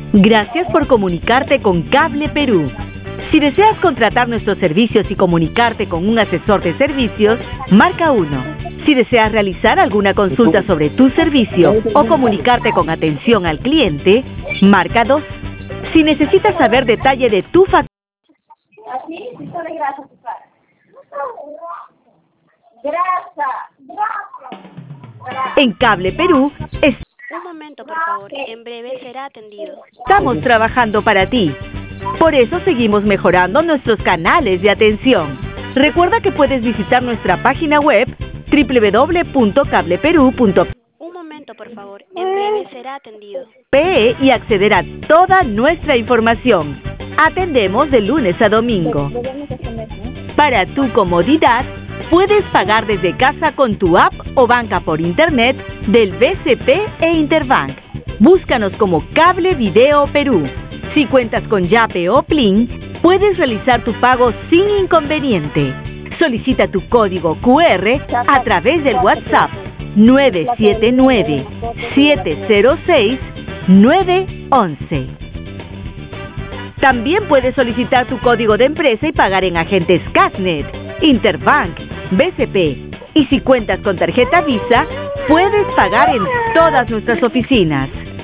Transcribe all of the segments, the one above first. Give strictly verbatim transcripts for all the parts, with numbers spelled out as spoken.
Gracias por comunicarte con Cable Perú. Si deseas contratar nuestros servicios y comunicarte con un asesor de servicios, marca uno. Si deseas realizar alguna consulta sobre tu servicio o comunicarte con atención al cliente, marca dos. Si necesitas saber detalle de tu factura, en Cable Perú, es Un momento, por favor. En breve será atendido. Estamos trabajando para ti. Por eso seguimos mejorando nuestros canales de atención. Recuerda que puedes visitar nuestra página web doble u doble u doble u punto cable perú punto Un momento, por favor. En breve será atendido. pe y acceder a toda nuestra información. Atendemos de lunes a domingo. Para tu comodidad, puedes pagar desde casa con tu app o banca por internet del B C P e Interbank. Búscanos como Cable Video Perú. Si cuentas con Yape o Plin, puedes realizar tu pago sin inconveniente. Solicita tu código cu erre a través del WhatsApp nueve siete nueve, siete cero seis, nueve once. También puedes solicitar tu código de empresa y pagar en agentes Casnet, Interbank, B C P. Y si cuentas con tarjeta Visa, puedes pagar en todas nuestras oficinas.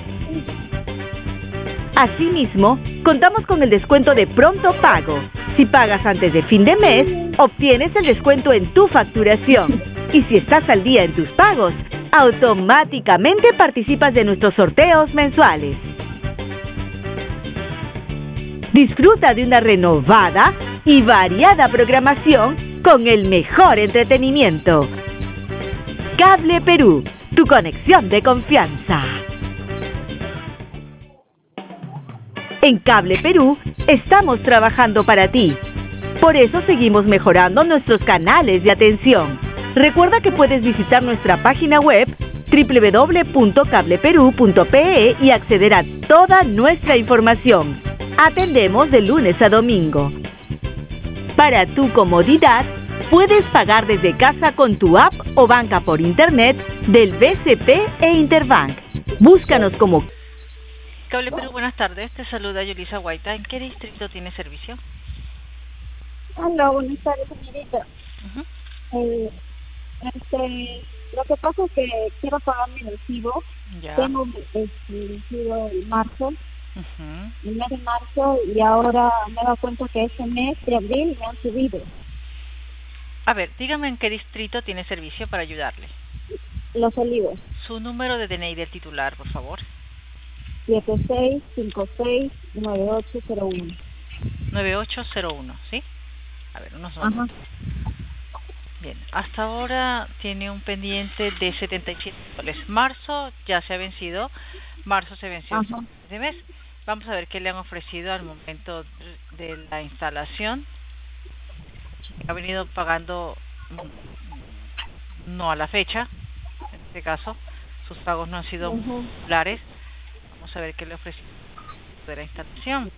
Asimismo, contamos con el descuento de pronto pago. Si pagas antes de fin de mes, obtienes el descuento en tu facturación. Y si estás al día en tus pagos, automáticamente participas de nuestros sorteos mensuales. Disfruta de una renovada y variada programación con el mejor entretenimiento. Cable Perú, tu conexión de confianza. En Cable Perú, estamos trabajando para ti. Por eso seguimos mejorando nuestros canales de atención. Recuerda que puedes visitar nuestra página web doble u doble u doble u punto cable perú punto pe y acceder a toda nuestra información. Atendemos de lunes a domingo. Para tu comodidad, puedes pagar desde casa con tu app o banca por internet del B C P e Interbank. Búscanos como Cable Perú, buenas tardes. Te saluda Yulisa Guaita. ¿En qué distrito tiene servicio? Hola, buenas tardes, señorita. Uh-huh. eh, este, lo que pasa es que quiero pagar mi recibo. Ya. Tengo este, recibo en marzo, Uh-huh. el mes de marzo, y ahora me he dado cuenta que este mes de abril me han subido. A ver, dígame en qué distrito tiene servicio para ayudarle. Los Olivos, Su número de D N I del titular, por favor. siete seis cinco seis nueve ocho cero uno. nueve ocho cero uno, ¿sí? A ver, unos momentos. Ajá. Bien, hasta ahora tiene un pendiente de setenta y siete soles. Marzo ya se ha vencido. Marzo se venció Ajá. este mes. Vamos a ver qué le han ofrecido al momento de la instalación. Ha venido pagando no a la fecha. En este caso, sus pagos no han sido Ujú. populares. Vamos a ver qué le ofrecieron de la instalación.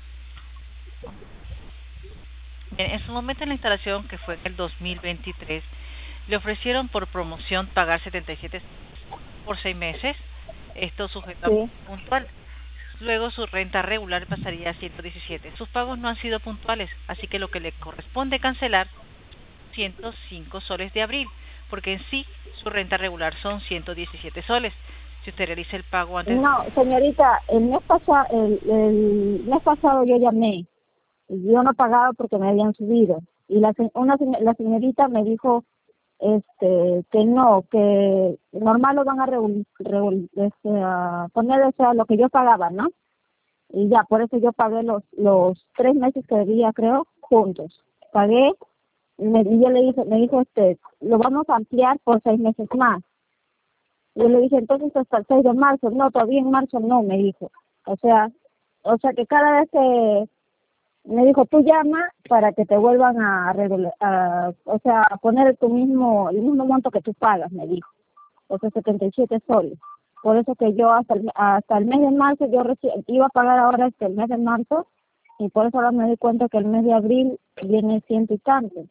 Bien, en su momento en la instalación, que fue en el dos mil veintitrés, le ofrecieron por promoción pagar setenta y siete por seis meses. Esto sujeto a Sí. puntual. Luego su renta regular pasaría a ciento diecisiete. Sus pagos no han sido puntuales, así que lo que le corresponde cancelar ciento cinco soles de abril, porque en sí su renta regular son ciento diecisiete soles. Si usted realiza el pago antes... No, señorita, el mes pasado, el, el mes pasado yo llamé. Yo no pagaba porque me habían subido. Y la se- una se- la señorita me dijo este que no, que normal lo van a revol- revol- este, a poner, o sea, lo que yo pagaba, ¿no? Y ya, por eso yo pagué los los tres meses que debía, creo, juntos. Pagué, y, me, y yo le dije, me dijo, este, lo vamos a ampliar por seis meses más. Yo le dije, entonces hasta el seis de marzo. No, todavía en marzo no, me dijo. O sea, o sea que cada vez que me dijo, tú llama para que te vuelvan a, regula- a o sea, a poner tu mismo, el mismo monto que tú pagas, me dijo. O sea, setenta y siete soles. Por eso que yo hasta el, hasta el mes de marzo, yo reci- iba a pagar ahora este el mes de marzo, y por eso ahora me doy cuenta que el mes de abril viene ciento y tanto.